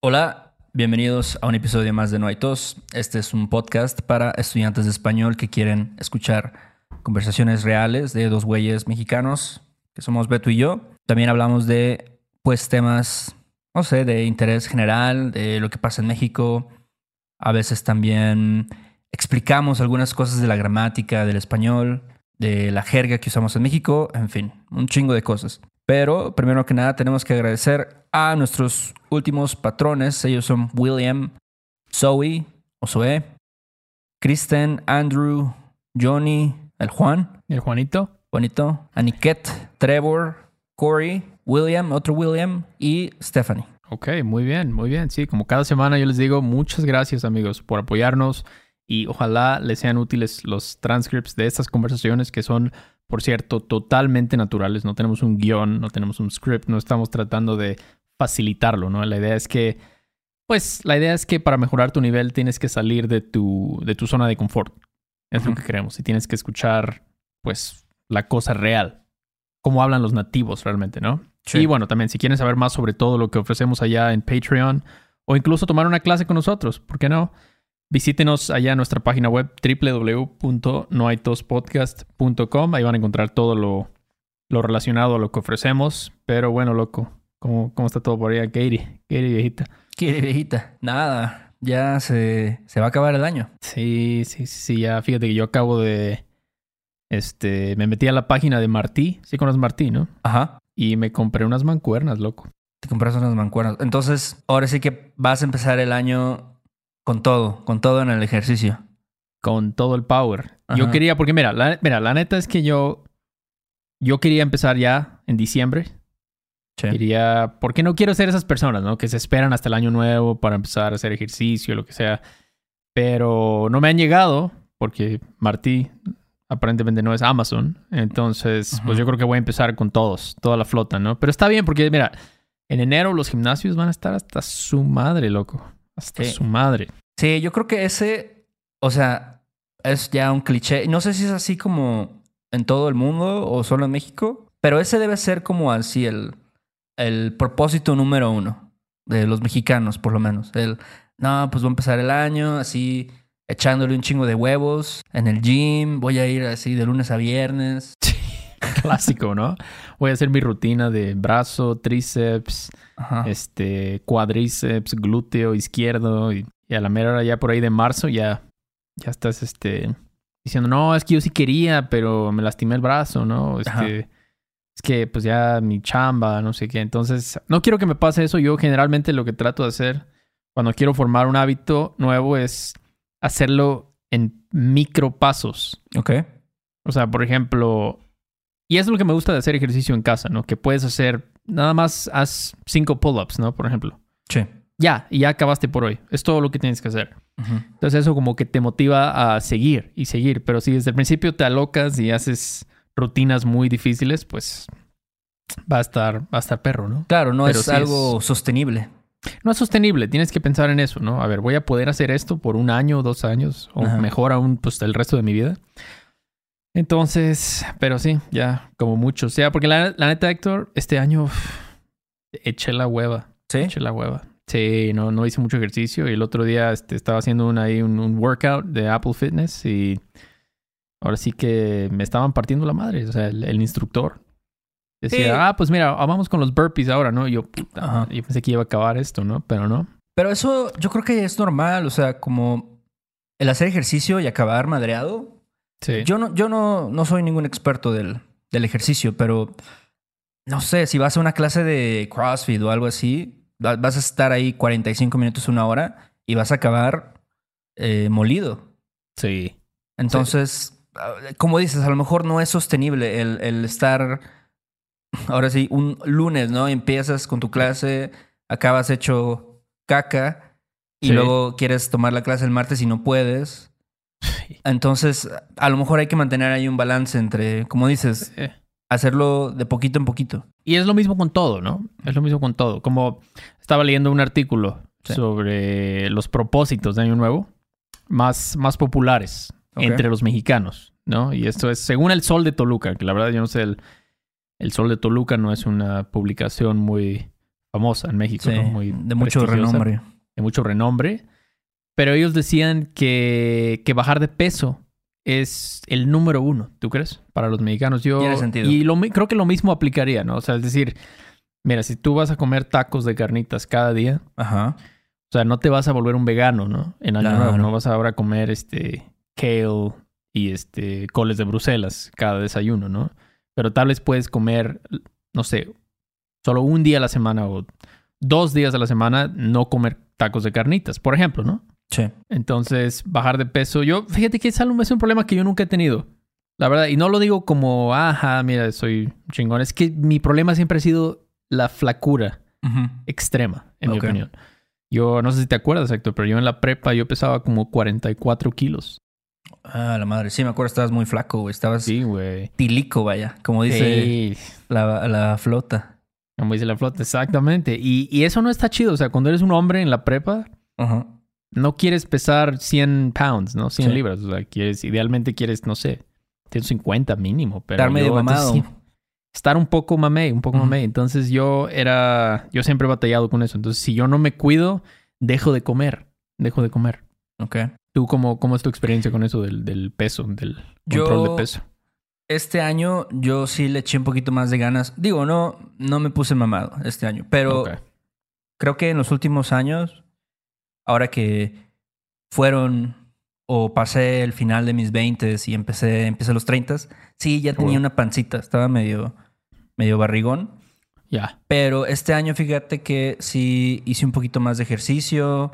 Hola, bienvenidos a un episodio más de No hay tos. Este es un podcast para estudiantes de español que quieren escuchar conversaciones reales de dos güeyes mexicanos, que somos Beto y yo. También hablamos de, pues, temas, no sé, de interés general, de lo que pasa en México. A veces también explicamos algunas cosas de la gramática del español, de la jerga que usamos en México, en fin, un chingo de cosas. Pero primero que nada tenemos que agradecer a nuestros últimos patrones. Ellos son William, Zoe, Kristen, Andrew, Johnny, el Juan, El Juanito. Juanito, Aniket, Trevor, Corey, William, otro William y Stephanie. Ok, muy bien, muy bien. Sí, como cada semana yo les digo, muchas gracias amigos por apoyarnos y ojalá les sean útiles los transcripts de estas conversaciones que son, por cierto, totalmente naturales. No tenemos un guión, no tenemos un script, no estamos tratando de facilitarlo, ¿no? La idea es que para mejorar tu nivel tienes que salir de tu zona de confort. Es lo que queremos. Y tienes que escuchar, pues, la cosa real. Cómo hablan los nativos realmente, ¿no? Sí. Y bueno, también si quieren saber más sobre todo lo que ofrecemos allá en Patreon o incluso tomar una clase con nosotros, ¿por qué no? Visítenos allá en nuestra página web www.noaitospodcast.com. Ahí van a encontrar todo lo relacionado a lo que ofrecemos. Pero bueno, loco, ¿cómo está todo por allá? Katie viejita. Katie viejita. Nada, ya se va a acabar el año. Sí, ya fíjate que yo acabo de... me metí a la página de Martí. Sí conoces Martí, ¿no? Ajá. Y me compré unas mancuernas, loco. Te compraste unas mancuernas. Entonces, ahora sí que vas a empezar el año con todo en el ejercicio. Con todo el power. Ajá. Yo quería, porque mira, la neta es que yo quería empezar ya en diciembre. Sí. Porque no quiero ser esas personas, ¿no? Que se esperan hasta el año nuevo para empezar a hacer ejercicio, lo que sea. Pero no me han llegado, porque Martí aparentemente no es Amazon. Entonces, pues yo creo que voy a empezar con toda la flota, ¿no? Pero está bien, porque mira, en enero los gimnasios van a estar hasta su madre, loco. Hasta su madre. Sí, yo creo que ese, o sea, es ya un cliché. No sé si es así como en todo el mundo o solo en México, pero ese debe ser como así el propósito número uno de los mexicanos, por lo menos. No, pues voy a empezar el año así echándole un chingo de huevos en el gym. Voy a ir así de lunes a viernes. Clásico, ¿no? Voy a hacer mi rutina de brazo, tríceps, ajá, cuádriceps, glúteo izquierdo y a la mera hora ya por ahí de marzo ya estás diciendo, no, es que yo sí quería, pero me lastimé el brazo, ¿no? Es que pues ya mi chamba, no sé qué. Entonces, no quiero que me pase eso. Yo generalmente lo que trato de hacer cuando quiero formar un hábito nuevo es hacerlo en micropasos. Ok. O sea, por ejemplo... Y eso es lo que me gusta de hacer ejercicio en casa, ¿no? Que puedes hacer, nada más haz 5 pull-ups, ¿no? Por ejemplo. Sí. Y ya acabaste por hoy. Es todo lo que tienes que hacer. Uh-huh. Entonces eso como que te motiva a seguir y seguir. Pero si desde el principio te alocas y haces rutinas muy difíciles, pues va a estar perro, ¿no? Claro, no es algo sostenible. No es sostenible. Tienes que pensar en eso, ¿no? A ver, ¿voy a poder hacer esto por 1 año, 2 años? O mejor aún, pues el resto de mi vida. Entonces, pero sí, ya como mucho. O sea, porque la neta, Héctor, este año eché la hueva. ¿Sí? Eché la hueva. Sí, no hice mucho ejercicio. Y el otro día estaba haciendo un workout de Apple Fitness. Y ahora sí que me estaban partiendo la madre. O sea, el instructor decía, pues mira, vamos con los burpees ahora, ¿no? Y yo, puta, yo pensé que iba a acabar esto, ¿no? Pero no. Pero eso yo creo que es normal. O sea, como el hacer ejercicio y acabar madreado. Sí. Yo no soy ningún experto del ejercicio, pero no sé, si vas a una clase de CrossFit o algo así, vas a estar ahí 45 minutos, 1 hora y vas a acabar molido. Sí. Entonces, como dices, a lo mejor no es sostenible el estar, ahora sí, un lunes, ¿no? Empiezas con tu clase, acabas hecho caca y luego quieres tomar la clase el martes y no puedes. Entonces, a lo mejor hay que mantener ahí un balance entre, como dices, hacerlo de poquito en poquito. Y es lo mismo con todo, ¿no? Es lo mismo con todo. Como estaba leyendo un artículo sobre los propósitos de Año Nuevo más populares entre los mexicanos, ¿no? Y esto es según El Sol de Toluca, que la verdad yo no sé, el Sol de Toluca no es una publicación muy famosa en México, Sí, ¿no? Muy de mucho prestigiosa, renombre. de mucho renombre. Pero ellos decían que bajar de peso es el número uno, ¿tú crees? Para los mexicanos. Tiene sentido. Y creo que lo mismo aplicaría, ¿no? O sea, es decir, mira, si tú vas a comer tacos de carnitas cada día, Ajá. o sea, no te vas a volver un vegano, ¿no? En Año Claro. Nuevo, no vas a ahora comer kale y coles de Bruselas cada desayuno, ¿no? Pero tal vez puedes comer, no sé, solo un día a la semana o 2 días a la semana no comer tacos de carnitas, por ejemplo, ¿no? Sí. Entonces, bajar de peso, fíjate que es un problema que yo nunca he tenido, la verdad. Y no lo digo como, ajá, mira, soy chingón. Es que mi problema siempre ha sido la flacura Ujú. extrema, en mi Ok. opinión. Yo no sé si te acuerdas, Héctor, pero yo en la prepa yo pesaba como 44 kilos. Ah, la madre. Sí, me acuerdo, estabas muy flaco, güey. Estabas Sí, güey. tilico, vaya. Como dice Sí, la flota. como dice la flota, exactamente. Y eso no está chido. O sea, cuando eres un hombre en la prepa, Ajá. no quieres pesar 100 pounds, ¿no? 100 Sí. libras. O sea, idealmente quieres, no sé, 150 mínimo. Pero Estar medio entonces, mamado. sí, estar un poco mamey, Ujú. mamey. Entonces yo siempre he batallado con eso. Entonces si yo no me cuido, dejo de comer. Ok. ¿Tú cómo es tu experiencia con eso del peso, del control de peso? Este año yo sí le eché un poquito más de ganas. Digo, no me puse mamado este año. Pero Ok. creo que en los últimos años, ahora que fueron o pasé el final de mis 20s y empecé los 30s, sí, ya tenía Bueno. una pancita. Estaba medio barrigón. Ya. Pero este año fíjate que sí hice un poquito más de ejercicio.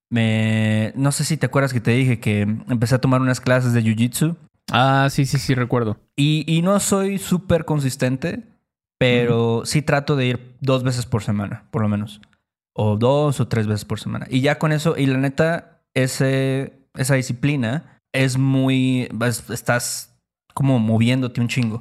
No sé si te acuerdas que te dije que empecé a tomar unas clases de jiu-jitsu. Ah, sí, recuerdo. Y no soy súper consistente, pero sí trato de ir 2 veces por semana, por lo menos. O 2 o 3 veces por semana. Y ya con eso, y la neta, esa disciplina es muy... Estás como moviéndote un chingo.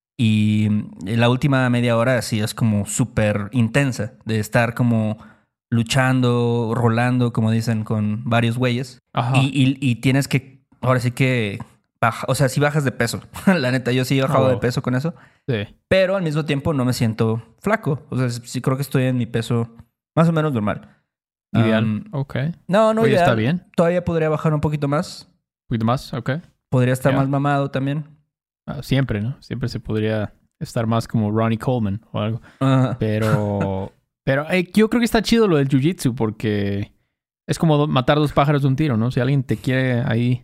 Y la última media hora sí es como súper intensa, de estar como luchando, rolando, como dicen, con varios güeyes. Ajá. Y tienes que, ahora sí que, o sea, sí bajas de peso. La neta, yo sí he bajado Oh. de peso con eso. Sí. Pero al mismo tiempo no me siento flaco. O sea, sí creo que estoy en mi peso más o menos normal. Ideal. Ok. No Oye, ideal. está bien. Todavía podría bajar un poquito más. Un poquito más, ok. Podría estar Ya. más mamado también. Ah, siempre, ¿no? Siempre se podría estar más como Ronnie Coleman o algo. Ajá. Pero yo creo que está chido lo del jiu-jitsu porque es como matar 2 pájaros de un tiro, ¿no? Si alguien te quiere ahí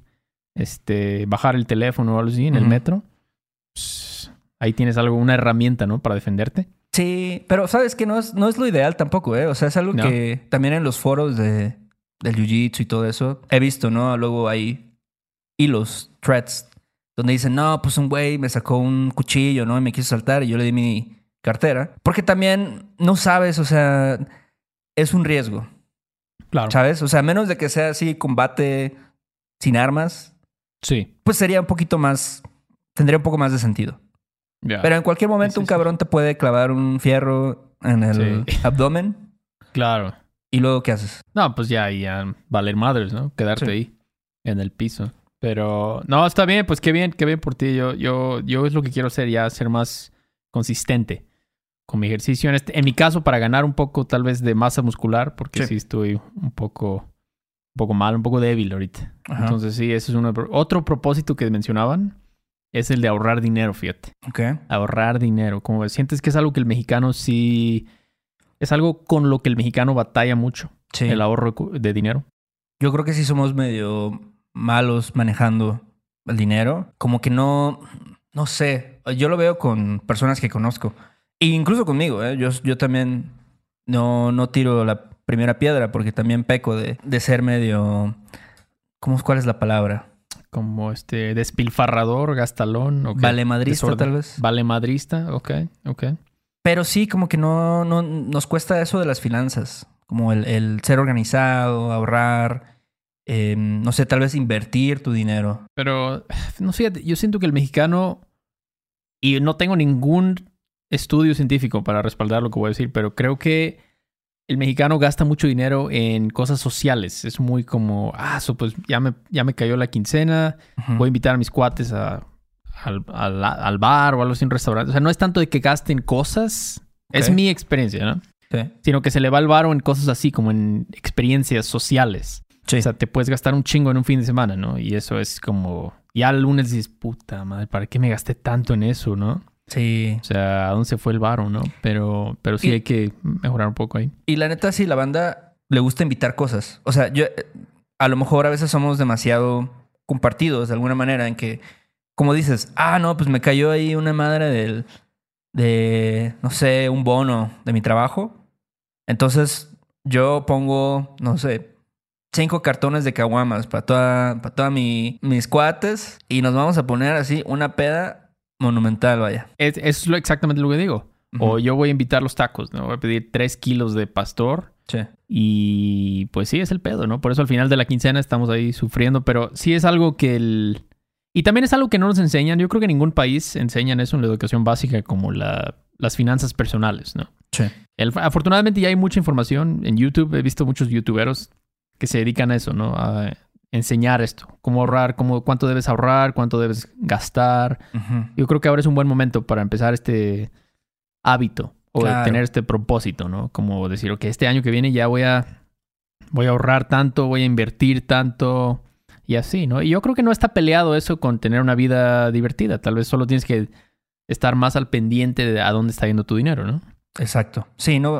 bajar el teléfono o algo así en el Ujú. metro, pues, ahí tienes una herramienta, ¿no? Para defenderte. Sí, pero sabes que no es lo ideal tampoco, ¿eh? O sea, es algo No. que también en los foros del jiu-jitsu y todo eso he visto, ¿no? Luego hay hilos, threads, donde dicen, no, pues un güey me sacó un cuchillo, ¿no? Y me quiso saltar y yo le di mi cartera. Porque también no sabes, o sea, es un riesgo, Claro. ¿sabes? O sea, a menos de que sea así combate sin armas, Sí. pues tendría un poco más de sentido. Ya. Pero en cualquier momento Sí, un sí. cabrón te puede clavar un fierro en el Sí. abdomen Claro. y luego ¿qué haces? No, pues ya valer madres, ¿no? Quedarte Sí. ahí en el piso. Pero no, está bien, pues qué bien por ti. Yo es lo que quiero hacer, ya ser más consistente con mi ejercicio. En mi caso, para ganar un poco tal vez de masa muscular, porque Sí. sí estoy un poco mal, un poco débil ahorita. Ajá. Entonces sí, ese es otro propósito que mencionaban, es el de ahorrar dinero, fíjate. Ok. Ahorrar dinero. Como ves, sientes que es algo que el mexicano sí... Es algo con lo que el mexicano batalla mucho, Sí. el ahorro de dinero. Yo creo que sí somos medio malos manejando el dinero. Como que no sé. Yo lo veo con personas que conozco. E incluso conmigo, ¿eh? Yo también no tiro la primera piedra porque también peco de ser medio... ¿Cuál es la palabra? Como despilfarrador, gastalón. Okay. Valemadrista, Desorden. tal vez. Valemadrista, ok. Pero sí, como que no nos cuesta eso de las finanzas. Como el ser organizado, ahorrar, no sé, tal vez invertir tu dinero. Pero, no sé, yo siento que el mexicano, y no tengo ningún estudio científico para respaldar lo que voy a decir, pero creo que el mexicano gasta mucho dinero en cosas sociales. Es muy como, pues ya me cayó la quincena, Ujú. voy a invitar a mis cuates al bar o algo así, un restaurante. O sea, no es tanto de que gasten cosas. Ok. Es mi experiencia, ¿no? Sí. Sino que se le va el varo en cosas así, como en experiencias sociales. Sí. O sea, te puedes gastar un chingo en un fin de semana, ¿no? Y eso es como... Ya el lunes dices, puta madre, ¿para qué me gasté tanto en eso, no? Sí. O sea, ¿a dónde se fue el varo, no? Pero sí hay que mejorar un poco ahí. Y la neta, sí, la banda le gusta invitar cosas. O sea, yo... A lo mejor a veces somos demasiado compartidos de alguna manera en que, como dices, no, pues me cayó ahí una madre no sé, un bono de mi trabajo. Entonces yo pongo, no sé, 5 cartones de caguamas para toda mis cuates y nos vamos a poner así una peda monumental, vaya. Es exactamente lo que digo. Ujú. O yo voy a invitar los tacos, ¿no? Voy a pedir 3 kilos de pastor. Sí. Y pues sí, es el pedo, ¿no? Por eso al final de la quincena estamos ahí sufriendo, pero sí es algo que Y también es algo que no nos enseñan. Yo creo que en ningún país enseñan eso en la educación básica como las finanzas personales, ¿no? Sí. Afortunadamente ya hay mucha información en YouTube. He visto muchos youtuberos que se dedican a eso, ¿no? A enseñar esto. Cómo ahorrar, cuánto debes ahorrar, cuánto debes gastar. Ujú. Yo creo que ahora es un buen momento para empezar este hábito. O Claro. tener este propósito, ¿no? Como decir, ok, este año que viene ya voy a ahorrar tanto, voy a invertir tanto y así, ¿no? Y yo creo que no está peleado eso con tener una vida divertida. Tal vez solo tienes que estar más al pendiente de a dónde está yendo tu dinero, ¿no? Exacto. Sí, no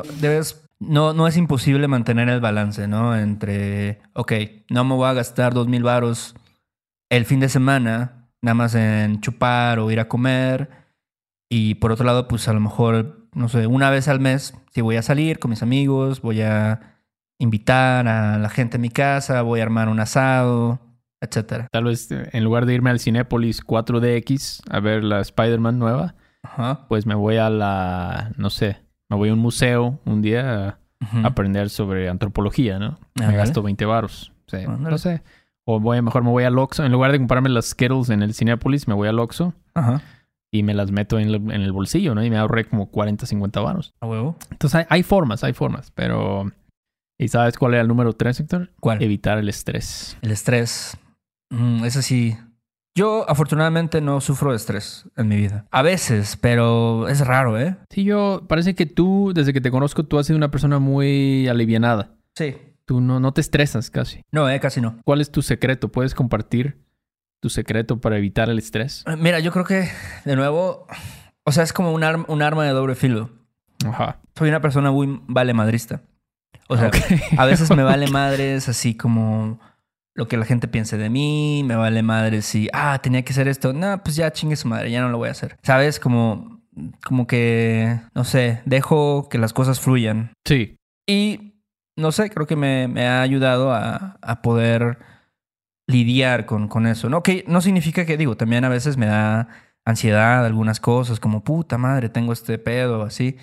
es imposible mantener el balance, ¿no? Entre, ok, no me voy a gastar 2,000 varos el fin de semana, nada más en chupar o ir a comer. Y por otro lado, pues a lo mejor, no sé, una vez al mes, si voy a salir con mis amigos, voy a invitar a la gente a mi casa, voy a armar un asado, etcétera. Tal vez en lugar de irme al Cinépolis 4DX a ver la Spider-Man nueva, Ajá. pues me voy no sé, me voy a un museo un día a Ujú. aprender sobre antropología, ¿no? Me Ándale. gasto 20 varos. Sí, Ándale. no sé. O mejor me voy al Oxxo. En lugar de comprarme las Skittles en el Cinépolis, me voy al Oxxo Ajá. y me las meto en el bolsillo, ¿no? Y me ahorré como 40, 50 varos. A huevo. Entonces hay formas, pero... ¿Y sabes cuál era el número 3, Héctor? ¿Cuál? Evitar el estrés. El estrés. Ese sí. Yo afortunadamente no sufro de estrés en mi vida. A veces, pero es raro, ¿eh? Sí, parece que tú, desde que te conozco, tú has sido una persona muy alivianada. Sí. Tú no te estresas casi. No, casi no. ¿Cuál es tu secreto? ¿Puedes compartir tu secreto para evitar el estrés? Mira, yo creo que, de nuevo, o sea, es como un arma de doble filo. Ajá. Soy una persona muy valemadrista. O sea, Ok. a veces me vale madres así como lo que la gente piense de mí. Me vale madres si, tenía que hacer esto. No, pues ya chingue su madre, ya no lo voy a hacer. ¿Sabes? Como que, no sé, dejo que las cosas fluyan. Sí. Y, no sé, creo que me ha ayudado a poder lidiar con eso, ¿no? Que no significa que, digo, también a veces me da ansiedad algunas cosas, como puta madre, tengo este pedo, así.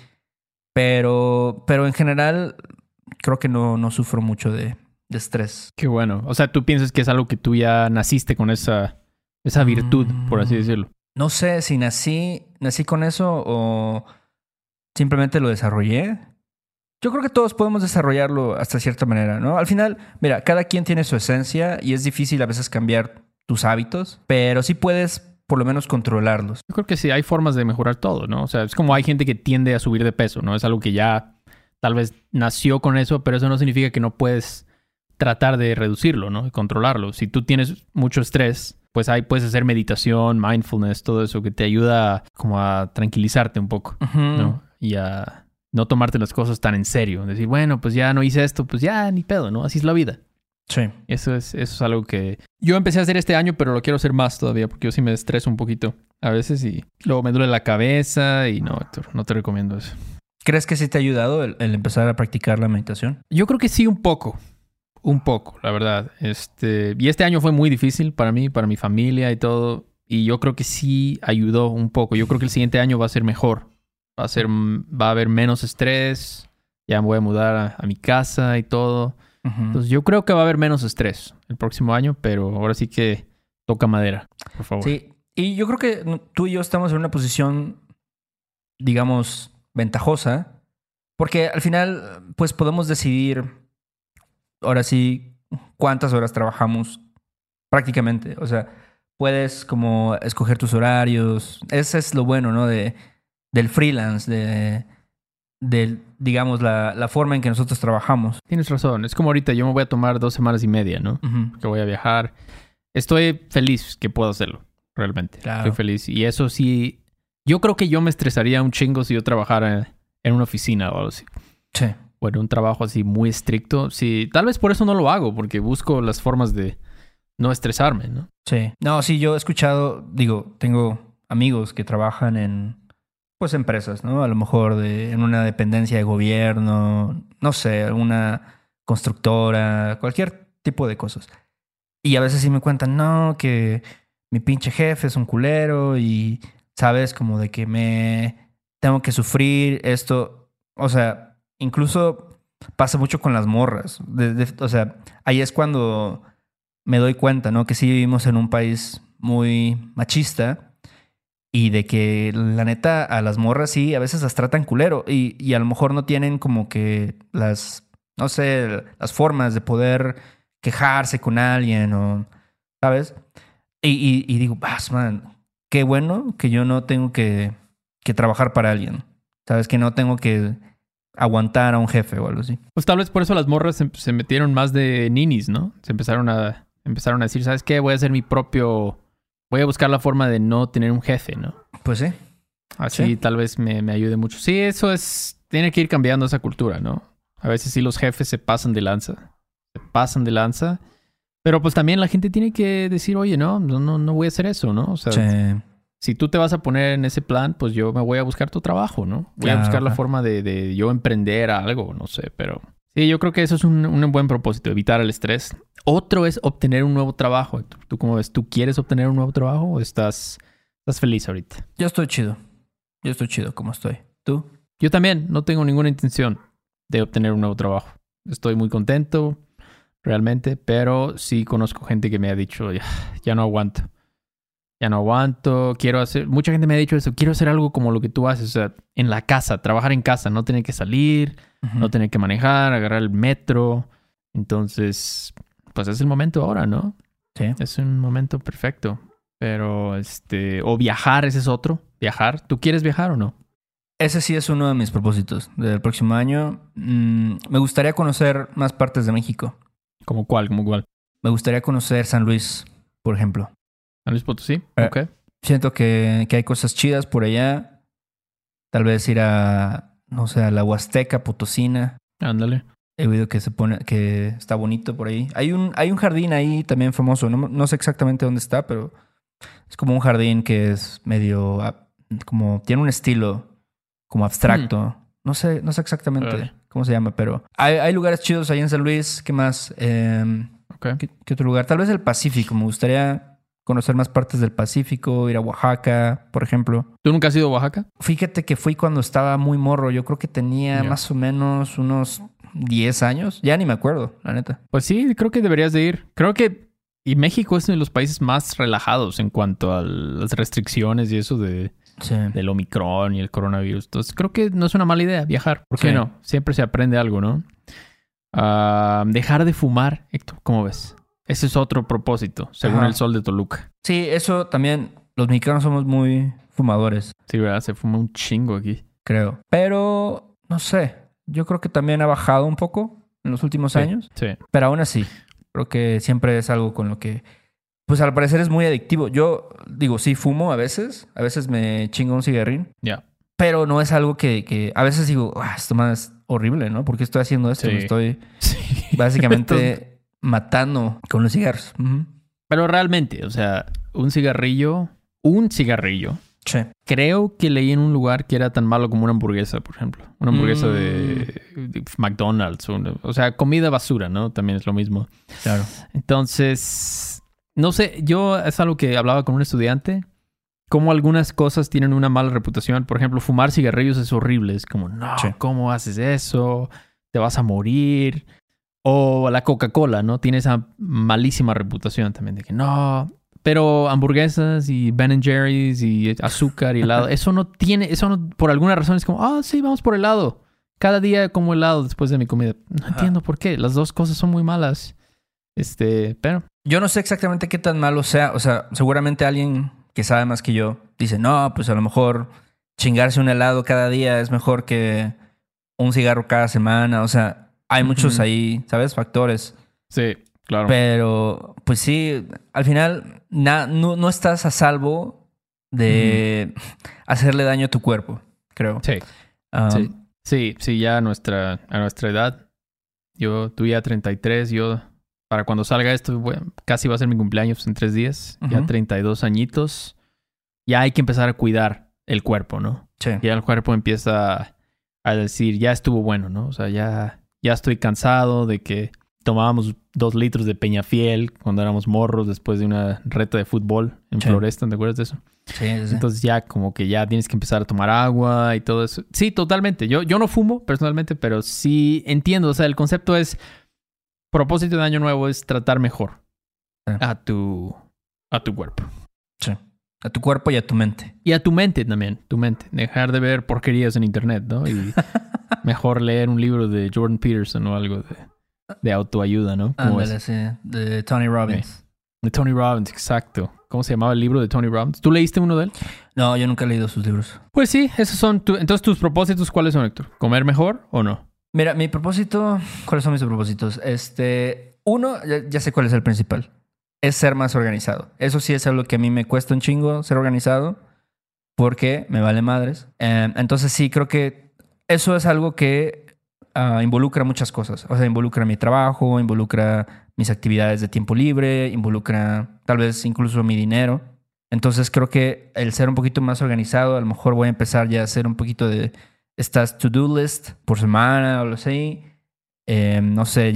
Pero en general, creo que no sufro mucho de estrés. Qué bueno. O sea, tú piensas que es algo que tú ya naciste con esa virtud, por así decirlo. No sé si nací con eso o simplemente lo desarrollé. Yo creo que todos podemos desarrollarlo hasta cierta manera, ¿no? Al final, mira, cada quien tiene su esencia y es difícil a veces cambiar tus hábitos, pero sí puedes por lo menos controlarlos. Yo creo que sí, hay formas de mejorar todo, ¿no? O sea, es como hay gente que tiende a subir de peso, ¿no? Es algo que ya tal vez nació con eso, pero eso no significa que no puedes tratar de reducirlo, ¿no? Y controlarlo. Si tú tienes mucho estrés, pues ahí puedes hacer meditación, mindfulness, todo eso que te ayuda como a tranquilizarte un poco, ¿no? Y a no tomarte las cosas tan en serio. Decir, bueno, pues ya no hice esto, pues ya ni pedo, ¿no? Así es la vida. Sí. Eso es algo que yo empecé a hacer este año, pero lo quiero hacer más todavía porque yo sí me estreso un poquito a veces y luego me duele la cabeza y no, Héctor, no te recomiendo eso. ¿Crees que sí te ha ayudado el empezar a practicar la meditación? Yo creo que sí, un poco, la verdad. Y este año fue muy difícil para mí, para mi familia y todo. Y yo creo que sí ayudó un poco. Yo creo que el siguiente año va a ser mejor. Va a haber menos estrés. Ya me voy a mudar a mi casa y todo. Entonces yo creo que va a haber menos estrés el próximo año, pero ahora sí que toca madera, por favor. Sí, y yo creo que tú y yo estamos en una posición, digamos, ventajosa, porque al final, pues podemos decidir, ahora sí, cuántas horas trabajamos prácticamente. O sea, puedes como escoger tus horarios. Ese es lo bueno, ¿no? Del freelance, de digamos, la forma en que nosotros trabajamos. Tienes razón. Es como ahorita, yo me voy a tomar 2 semanas y media, ¿no? Ujú. Que voy a viajar. Estoy feliz que puedo hacerlo, realmente. Claro. Estoy feliz. Y eso sí, yo creo que yo me estresaría un chingo si yo trabajara en una oficina o algo así. Sí. O en un trabajo así muy estricto. Sí, tal vez por eso no lo hago, porque busco las formas de no estresarme, ¿no? Sí. No, sí, yo he escuchado, digo, tengo amigos que trabajan en, pues, empresas, ¿no? A lo mejor en una dependencia de gobierno, no sé, alguna constructora, cualquier tipo de cosas. Y a veces sí me cuentan, no, que mi pinche jefe es un culero y, ¿sabes? Como de que me tengo que sufrir esto. O sea, incluso pasa mucho con las morras. O sea, ahí es cuando me doy cuenta, ¿no? Que sí vivimos en un país muy machista y de que la neta a las morras sí a veces las tratan culero y a lo mejor no tienen como que no sé, las formas de poder quejarse con alguien o, ¿sabes? Y digo, man, qué bueno que yo no tengo que trabajar para alguien, ¿sabes? Que no tengo que aguantar a un jefe o algo así. Pues tal vez por eso las morras se metieron más de ninis, ¿no? Empezaron a decir, ¿sabes qué? Voy a hacer mi propio... Voy a buscar la forma de no tener un jefe, ¿no? Pues sí. Así Sí. tal vez me ayude mucho. Sí, eso es... Tiene que ir cambiando esa cultura, ¿no? A veces sí los jefes se pasan de lanza. Pero pues también la gente tiene que decir, oye, no voy a hacer eso, ¿no? O sea, Sí. si tú te vas a poner en ese plan, pues yo me voy a buscar tu trabajo, ¿no? Voy a Claro, buscar la claro. forma de yo emprender algo, no sé, pero... Sí, yo creo que eso es un buen propósito, evitar el estrés. Otro es obtener un nuevo trabajo. ¿Tú cómo ves? ¿Tú quieres obtener un nuevo trabajo o estás feliz ahorita? Yo estoy chido. Yo estoy chido como estoy. ¿Tú? Yo también no tengo ninguna intención de obtener un nuevo trabajo. Estoy muy contento, realmente, pero sí conozco gente que me ha dicho, ya no aguanto. Ya no aguanto, quiero hacer... Mucha gente me ha dicho eso, quiero hacer algo como lo que tú haces, o sea, en la casa, trabajar en casa, no tener que salir, Ujú. no tener que manejar, agarrar el metro. Entonces, pues es el momento ahora, ¿no? Sí. Es un momento perfecto. Pero, o viajar, ese es otro. Viajar. ¿Tú quieres viajar o no? Ese sí es uno de mis propósitos del próximo año. Me gustaría conocer más partes de México. ¿Cómo cuál? ¿Cómo cuál? Me gustaría conocer San Luis, por ejemplo. ¿San Luis Potosí? Eh. Ok. Siento que hay cosas chidas por allá. Tal vez ir a, no sé, a la Huasteca Potosina. Ándale. He oído que está bonito por ahí. Hay un jardín ahí también famoso. No sé exactamente dónde está, pero es como un jardín que es medio, como tiene un estilo como abstracto. No sé exactamente Órale. cómo se llama, pero hay lugares chidos ahí en San Luis. ¿Qué más? Ok. ¿Qué otro lugar? Tal vez el Pacífico. Me gustaría conocer más partes del Pacífico, ir a Oaxaca, por ejemplo. ¿Tú nunca has ido a Oaxaca? Fíjate que fui cuando estaba muy morro. Yo creo que tenía Ya. más o menos unos 10 años. Ya ni me acuerdo, la neta. Pues sí, creo que deberías de ir. Creo que... Y México es uno de los países más relajados en cuanto a las restricciones y eso Sí. del Omicron y el coronavirus. Entonces creo que no es una mala idea viajar. ¿Por qué Sí. no? Siempre se aprende algo, ¿no? Dejar de fumar, Héctor, ¿cómo ves? Ese es otro propósito, según Ajá. el Sol de Toluca. Sí, eso también. Los mexicanos somos muy fumadores, Sí, ¿verdad? Se fuma un chingo aquí. creo. Pero, no sé. Yo creo que también ha bajado un poco en los últimos Sí, años. Sí. Pero aún así, creo que siempre es algo con lo que, pues al parecer es muy adictivo. Yo digo, sí fumo a veces me chingo un cigarrín, Ya. pero no es algo que a veces digo, esto más es horrible, ¿no? ¿Por qué estoy haciendo esto? Sí. Me estoy Sí. básicamente matando con los cigarros. Ujú. Pero realmente, o sea, un cigarrillo, Sí. creo que leí en un lugar que era tan malo como una hamburguesa, por ejemplo. Una hamburguesa de McDonald's. O sea, comida basura, ¿no? También es lo mismo. Claro. Entonces, no sé, yo es algo que hablaba con un estudiante, como algunas cosas tienen una mala reputación. Por ejemplo, fumar cigarrillos es horrible. Es como, no, Sí. ¿cómo haces eso? Te vas a morir. O la Coca-Cola, ¿no? Tiene esa malísima reputación también de que no. Pero hamburguesas y Ben Jerry's y azúcar y helado, eso no, por alguna razón es como, sí, vamos por helado. Cada día como helado después de mi comida. No entiendo por qué. Las dos cosas son muy malas. Pero... Yo no sé exactamente qué tan malo sea. O sea, seguramente alguien que sabe más que yo dice, no, pues a lo mejor chingarse un helado cada día es mejor que un cigarro cada semana. O sea, hay muchos Ujú. ahí, ¿sabes? Factores. Sí, claro. Pero, pues sí, al final no estás a salvo Ujú. de hacerle daño a tu cuerpo, creo. Sí, sí. Um, Sí, ya a nuestra edad. Tú ya 33, para cuando salga esto, casi va a ser mi cumpleaños en 3 días. Ya Ujú. 32 añitos. Ya hay que empezar a cuidar el cuerpo, ¿no? Sí. Ya el cuerpo empieza a decir, ya estuvo bueno, ¿no? O sea, ya estoy cansado de que tomábamos 2 litros de Peñafiel cuando éramos morros después de una reta de fútbol en Sí. Floresta, ¿te acuerdas de eso? Sí, sí, sí. Entonces ya como que ya tienes que empezar a tomar agua y todo eso. Sí, totalmente. Yo no fumo personalmente, pero sí entiendo. O sea, el concepto es, propósito de año nuevo es tratar mejor Sí. a tu cuerpo. Sí. A tu cuerpo y a tu mente. Y a tu mente también, tu mente. Dejar de ver porquerías en internet, ¿no? Y mejor leer un libro de Jordan Peterson o algo de autoayuda, ¿no? ¿Cómo Ándale, ves? sí. De Tony Robbins. De Tony Robbins, exacto. ¿Cómo se llamaba el libro de Tony Robbins? ¿Tú leíste uno de él? No, yo nunca he leído sus libros. Pues sí, esos son... Entonces, ¿tus propósitos cuáles son, Héctor? ¿Comer mejor o no? Mira, mi propósito... ¿Cuáles son mis propósitos? Uno, ya sé cuál es el principal. Es ser más organizado. Eso sí es algo que a mí me cuesta un chingo ser organizado porque me vale madres. Entonces sí, creo que eso es algo que involucra muchas cosas. O sea, involucra mi trabajo, involucra mis actividades de tiempo libre, involucra tal vez incluso mi dinero. Entonces creo que el ser un poquito más organizado, a lo mejor voy a empezar ya a hacer un poquito de estas to-do list por semana o algo así. No sé,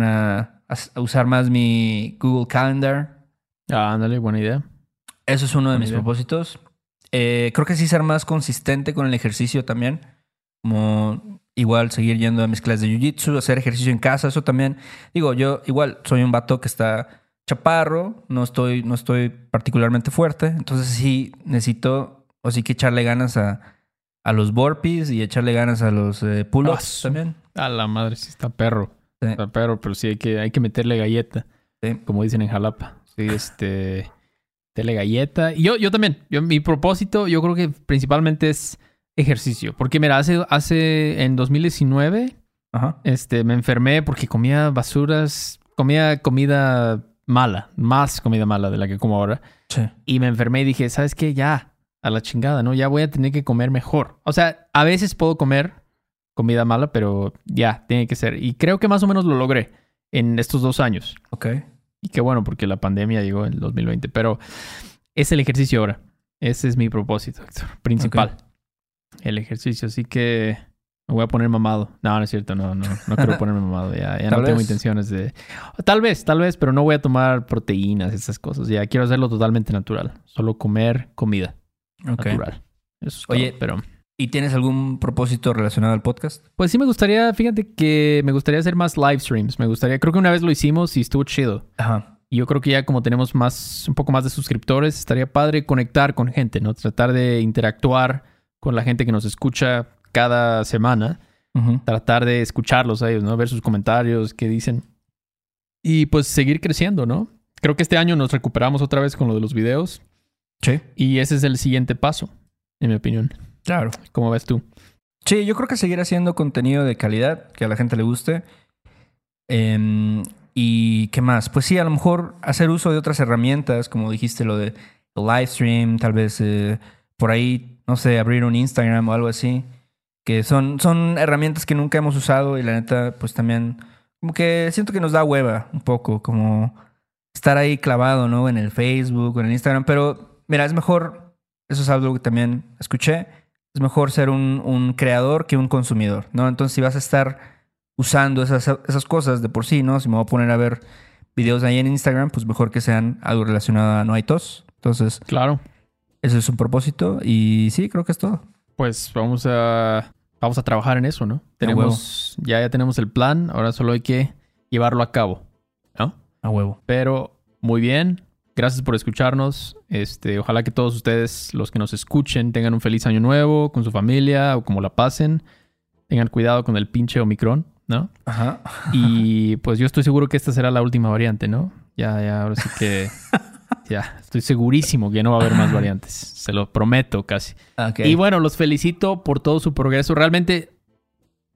a usar más mi Google Calendar. Ah, ándale, buena idea. Eso es uno de Buena mis idea. propósitos. Creo que sí ser más consistente con el ejercicio también. Como igual seguir yendo a mis clases de jiu-jitsu, hacer ejercicio en casa, eso también. Digo, yo igual soy un vato que está chaparro, no estoy particularmente fuerte, entonces sí necesito, o sí que echarle ganas a los burpees y echarle ganas a los pull-ups también. A la madre, sí está perro. Sí, Está perro, pero sí hay que meterle galleta, sí. como dicen en Jalapa. Sí, meterle galleta. Y yo también. Mi propósito, yo creo que principalmente es ejercicio. Porque mira, en 2019, Ajá. me enfermé porque comía comida mala, más comida mala de la que como ahora. Sí. Y me enfermé y dije, ¿sabes qué? Ya, a la chingada, ¿no? Ya voy a tener que comer mejor. O sea, a veces puedo comer comida mala, pero ya, tiene que ser. Y creo que más o menos lo logré en estos 2 años. Ok. Y qué bueno, porque la pandemia llegó en el 2020. Pero es el ejercicio ahora. Ese es mi propósito, Héctor, principal. El ejercicio. Así que me voy a poner mamado. No es cierto. No quiero ponerme mamado. Ya Tal no tengo vez. intenciones de... Tal vez, pero no voy a tomar proteínas, esas cosas. Ya quiero hacerlo totalmente natural. Solo comer comida Ok. natural. Eso es Oye, todo, pero... ¿Y tienes algún propósito relacionado al podcast? Pues sí me gustaría, fíjate que me gustaría hacer más live streams. Creo que una vez lo hicimos y estuvo chido. Ajá. Y yo creo que ya como tenemos un poco más de suscriptores, estaría padre conectar con gente, ¿no? Tratar de interactuar con la gente que nos escucha cada semana. Ujú. Tratar de escucharlos a ellos, ¿no? Ver sus comentarios, qué dicen. Y pues seguir creciendo, ¿no? Creo que este año nos recuperamos otra vez con lo de los videos. Sí. Y ese es el siguiente paso, en mi opinión. Claro. ¿Cómo ves tú? Sí, yo creo que seguir haciendo contenido de calidad, que a la gente le guste. ¿Y qué más? Pues sí, a lo mejor hacer uso de otras herramientas, como dijiste, lo de live stream, tal vez por ahí, no sé, abrir un Instagram o algo así, que son herramientas que nunca hemos usado y la neta, pues también, como que siento que nos da hueva un poco, como estar ahí clavado, ¿no? En el Facebook o en el Instagram, pero mira, es mejor, eso es algo que también escuché, es mejor ser un creador que un consumidor, ¿no? Entonces, si vas a estar usando esas cosas de por sí, ¿no? Si me voy a poner a ver videos ahí en Instagram, pues mejor que sean algo relacionado a No hay tos. Entonces, Claro. ese es un propósito y sí, creo que es todo. Pues vamos a trabajar en eso, ¿no? Ya tenemos el plan, ahora solo hay que llevarlo a cabo, ¿no? A huevo. Pero muy bien, gracias por escucharnos. Ojalá que todos ustedes, los que nos escuchen, tengan un feliz año nuevo con su familia o como la pasen. Tengan cuidado con el pinche Omicron, ¿no? Ajá. Y pues yo estoy seguro que esta será la última variante, ¿no? Ya, ahora sí que... Ya, estoy segurísimo que no va a haber más variantes. Se lo prometo casi. Ok. Y bueno, los felicito por todo su progreso. Realmente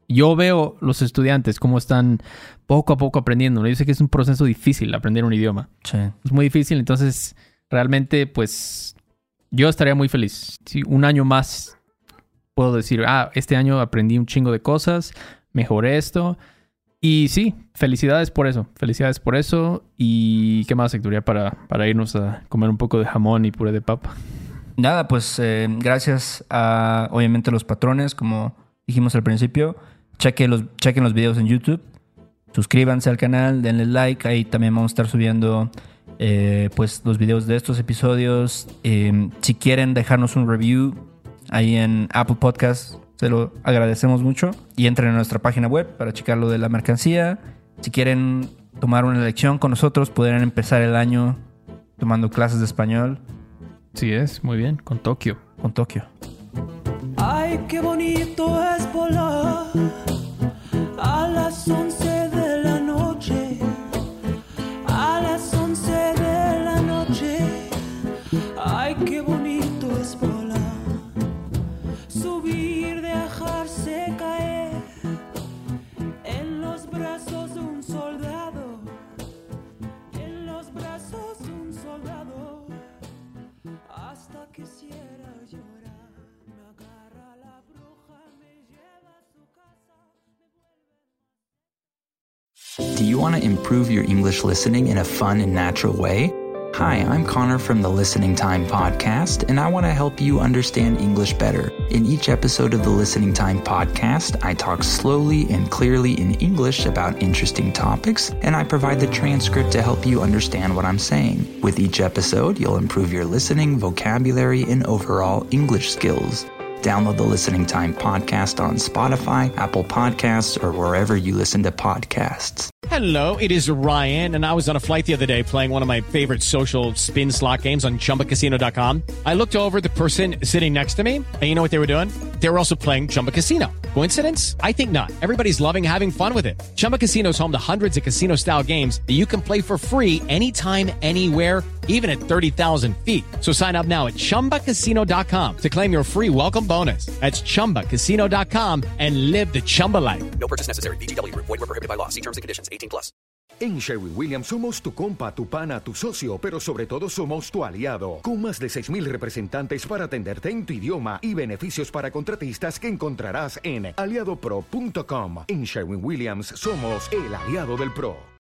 yo veo los estudiantes cómo están poco a poco aprendiendo. Yo sé que es un proceso difícil aprender un idioma. Sí. Es muy difícil, entonces realmente pues yo estaría muy feliz. Si un año más puedo decir, este año aprendí un chingo de cosas, mejoré esto. Y sí, felicidades por eso. Felicidades por eso. ¿Y qué más, Hector? Ya para irnos a comer un poco de jamón y puré de papa. Nada, pues gracias a, obviamente, los patrones, como dijimos al principio. Chequen los videos en YouTube. Suscríbanse al canal, denle like. Ahí también vamos a estar subiendo pues los videos de estos episodios. Si quieren dejarnos un review ahí en Apple Podcasts, se lo agradecemos mucho. Y entren a nuestra página web para checar lo de la mercancía. Si quieren tomar una lección con nosotros, podrán empezar el año tomando clases de español. Sí es, muy bien, con Tokio. Con Tokio. Ay, qué bonito es volar a las 11 de la noche. A las 11 de la noche. Ay, qué bonito es volar. Subir, dejarse caer en los brazos de un soldado. En los brazos de un soldado. Hasta quisiera llorar. Me agarra la bruja, me lleva a su casa. Do you want to improve your English listening in a fun and natural way? Hi, I'm Connor from the Listening Time Podcast, and I want to help you understand English better. In each episode of the Listening Time Podcast, I talk slowly and clearly in English about interesting topics, and I provide the transcript to help you understand what I'm saying. With each episode, you'll improve your listening, vocabulary, and overall English skills. Download the Listening Time Podcast on Spotify, Apple Podcasts, or wherever you listen to podcasts. Hello, it is Ryan, and I was on a flight the other day playing one of my favorite social spin slot games on ChumbaCasino.com. I looked over at the person sitting next to me, and you know what they were doing? They were also playing Chumba Casino. Coincidence? I think not. Everybody's loving having fun with it. Chumba Casino is home to hundreds of casino-style games that you can play for free anytime, anywhere, even at 30,000 feet. So sign up now at ChumbaCasino.com to claim your free welcome bonus. That's ChumbaCasino.com and live the Chumba life. No purchase necessary. VGW. Void where prohibited by law. See terms and conditions. 18+. En Sherwin-Williams somos tu compa, tu pana, tu socio, pero sobre todo somos tu aliado. Con más de 6,000 representantes para atenderte en tu idioma y beneficios para contratistas que encontrarás en aliadopro.com. En Sherwin-Williams somos el aliado del pro.